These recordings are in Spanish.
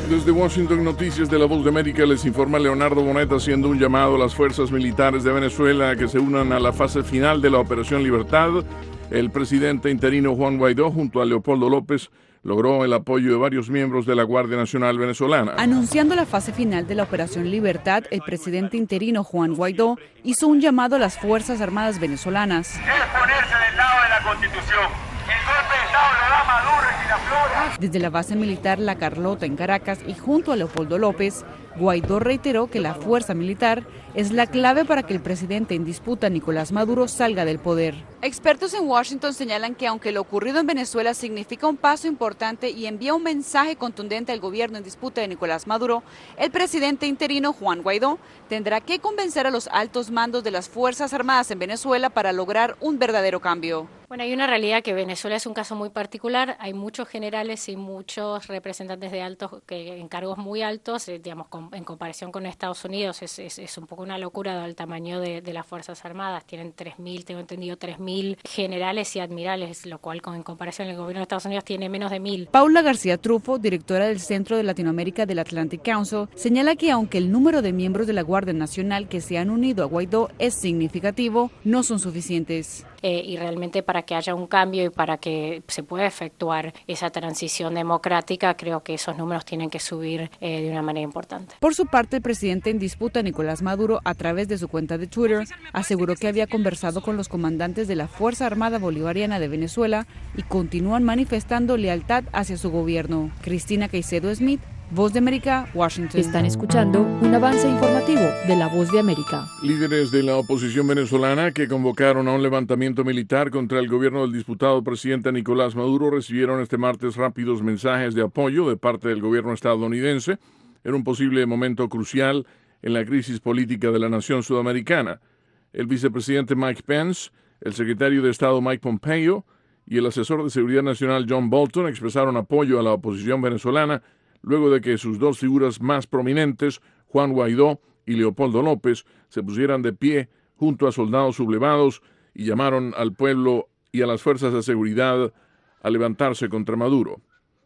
Desde Washington, Noticias de la Voz de América, les informa Leonardo Bonet haciendo un llamado a las fuerzas militares de Venezuela a que se unan a la fase final de la Operación Libertad. El presidente interino Juan Guaidó, junto a Leopoldo López, logró el apoyo de varios miembros de la Guardia Nacional venezolana. Anunciando la fase final de la Operación Libertad, el presidente interino Juan Guaidó hizo un llamado a las Fuerzas Armadas venezolanas. Es ponerse del lado de la Constitución. El golpe de Estado lo da Maduro y Miraflores. Desde la base militar La Carlota en Caracas y junto a Leopoldo López, Guaidó reiteró que la fuerza militar es la clave para que el presidente en disputa, Nicolás Maduro, salga del poder. Expertos en Washington señalan que aunque lo ocurrido en Venezuela significa un paso importante y envía un mensaje contundente al gobierno en disputa de Nicolás Maduro, el presidente interino Juan Guaidó tendrá que convencer a los altos mandos de las Fuerzas Armadas en Venezuela para lograr un verdadero cambio. Bueno, hay una realidad que Venezuela es un caso muy particular. Hay muchos generales y muchos representantes de altos en cargos muy altos, digamos, en comparación con Estados Unidos es un poco una locura dado el tamaño de las Fuerzas Armadas. Tienen 3.000, tengo entendido, 3.000 generales y admirales, lo cual en comparación el gobierno de Estados Unidos tiene menos de 1.000. Paula García Trufo, directora del Centro de Latinoamérica del Atlantic Council, señala que aunque el número de miembros de la Guardia Nacional que se han unido a Guaidó es significativo, no son suficientes. Y realmente para que haya un cambio y para que se pueda efectuar esa transición democrática, creo que esos números tienen que subir de una manera importante. Por su parte, el presidente en disputa, Nicolás Maduro, a través de su cuenta de Twitter, aseguró que había conversado con los comandantes de la Fuerza Armada Bolivariana de Venezuela y continúan manifestando lealtad hacia su gobierno. Cristina Caicedo Smith, Voz de América, Washington. Están escuchando un avance informativo de la Voz de América. Líderes de la oposición venezolana que convocaron a un levantamiento militar contra el gobierno del diputado presidente Nicolás Maduro recibieron este martes rápidos mensajes de apoyo de parte del gobierno estadounidense en un posible momento crucial en la crisis política de la nación sudamericana. El vicepresidente Mike Pence, el secretario de Estado Mike Pompeo y el asesor de Seguridad Nacional John Bolton expresaron apoyo a la oposición venezolana luego de que sus dos figuras más prominentes, Juan Guaidó y Leopoldo López, se pusieran de pie junto a soldados sublevados y llamaron al pueblo y a las fuerzas de seguridad a levantarse contra Maduro.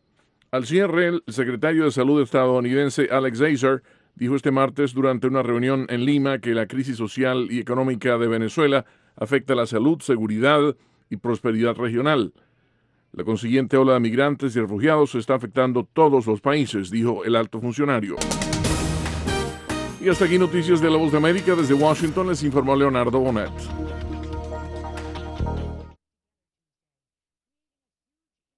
Al cierre, el secretario de Salud estadounidense Alex Azar dijo este martes durante una reunión en Lima que la crisis social y económica de Venezuela afecta la salud, seguridad y prosperidad regional. La consiguiente ola de migrantes y refugiados está afectando todos los países, dijo el alto funcionario. Y hasta aquí Noticias de la Voz de América. Desde Washington les informó Leonardo Bonet.